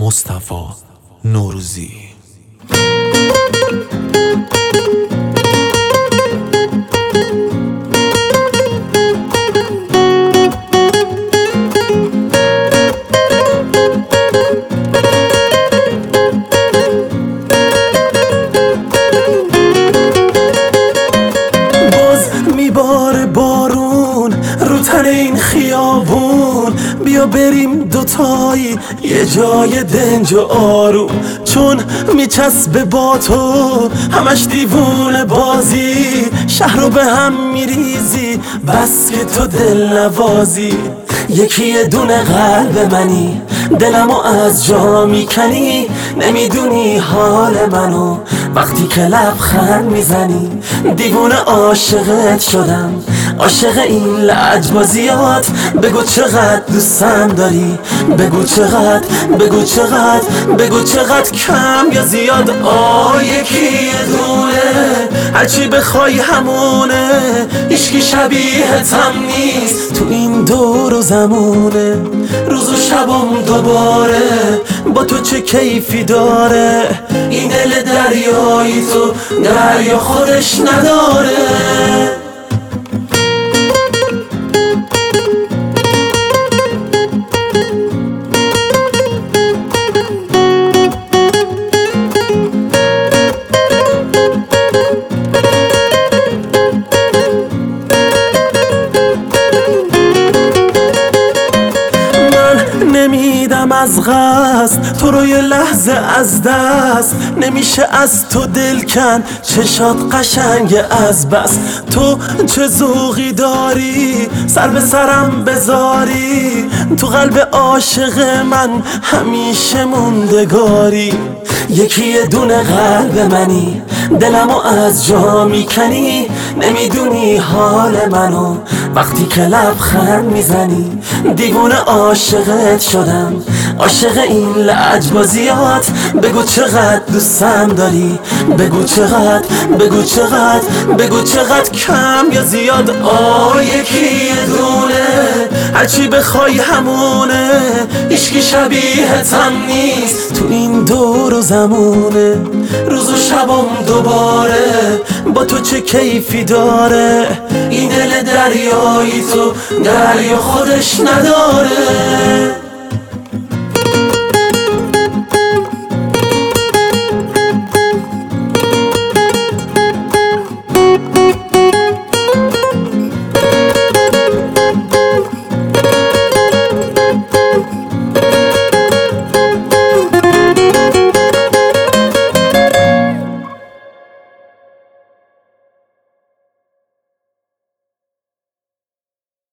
مصطفی نوروزی. میباره بارون رو تن این خیابون، بیا بریم دوتایی یه جای دنج و آروم، چون میچسبه با تو همش دیوونه بازی، شهر رو به هم میریزی بس که تو دل نوازی. یکی یه دونه قلب منی، دلمو از جا میکنی، نمیدونی حال منو وقتی که لبخند میزنی. دیوونه عاشقت شدم، عاشق این لجبازیات، بگو چقدر دوستم داری، بگو چقدر، بگو چقدر، بگو چقدر کم یا زیاد. یکی یه دونه هرچی بخوای همونه، هیچکی شبیهتم نیست تو این دور و زمونه. روز و شبم دوباره با تو چه کیفی داره، این دل دریایی تو دریا خودش نداره. نمیدم از قصد تو رو یه لحظه از دست، نمیشه از تو دل کن، چشات قشنگ از بس. تو چه ذوقی داری سر به سرم بذاری، تو قلب عاشق من همیشه موندگاری. یکی یه دونه قلب منی، دلمو از جا میکنی، نمیدونی حال منو وقتی که لبخند میزنی. دیوونه عاشقت شدم، عاشق این لجبازیات، بگو چقدر دوستم داری، بگو چقدر، بگو چقدر، بگو چقدر کم یا زیاد. یکی یه دونه هرچی بخوای همونه، هیچکی شبیهتم نیست تو این دور و زمونه. روز و شبم دوباره با تو چه کیفی داره، این دل دریایی تو دریا خودش نداره.